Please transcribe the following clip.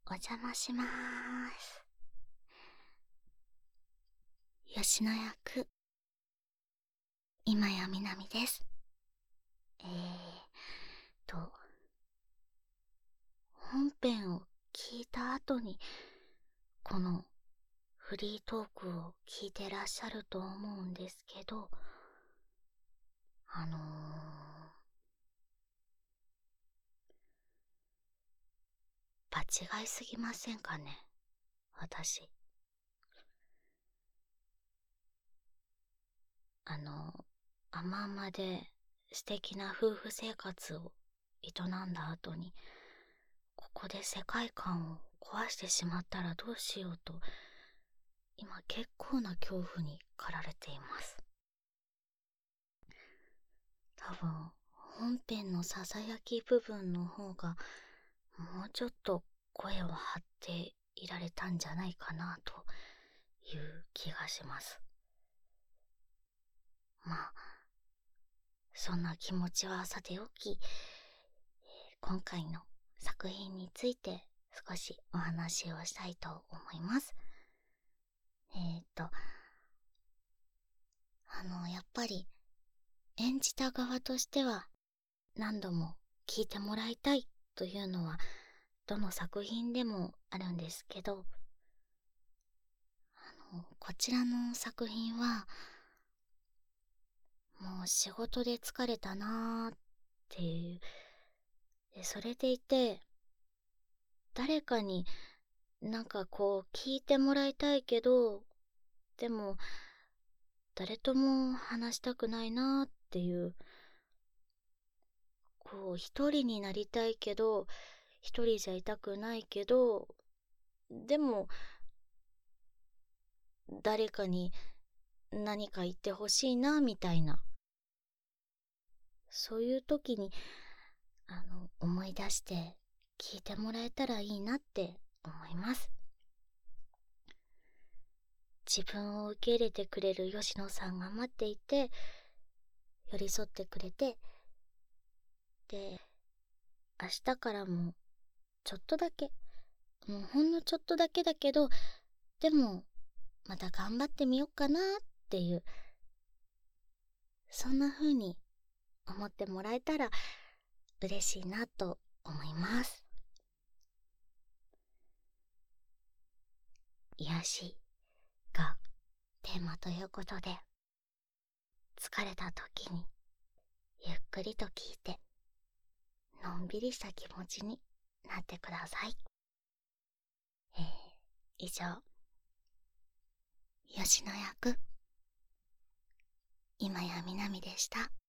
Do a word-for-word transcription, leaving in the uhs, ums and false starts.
お邪魔しまーす。吉野役、今やみなみです。えーと、本編を聞いた後に、このフリートークを聞いてらっしゃると思うんですけど、あのー、場違いすぎませんかね、私。あの、甘々で素敵な夫婦生活を営んだ後に、ここで世界観を壊してしまったらどうしようと、今結構な恐怖に駆られています。多分、本編のささやき部分の方が、もうちょっと声を張っていられたんじゃないかなという気がします。まあ、そんな気持ちはさておき、今回の作品について少しお話をしたいと思います。えーっと、あの、やっぱり演じた側としては何度も聞いてもらいたいというのはどの作品でもあるんですけど、あの、こちらの作品はもう仕事で疲れたなーっていう、でそれでいて誰かになんかこう聞いてもらいたいけど、でも誰とも話したくないなっていう、こう一人になりたいけど一人じゃいたくないけど、でも誰かに何か言ってほしいなみたいな、そういう時にあの思い出して聞いてもらえたらいいなって思います。自分を受け入れてくれる吉野さんが待っていて、寄り添ってくれて、で明日からもちょっとだけ、もうほんのちょっとだけだけど、でもまた頑張ってみようかなっていう、そんな風に思ってもらえたら嬉しいなと思います。癒しがテーマということで、疲れた時にゆっくりと聞いてのんびりした気持ちになってください。えー、以上、吉野役今やみなみでした。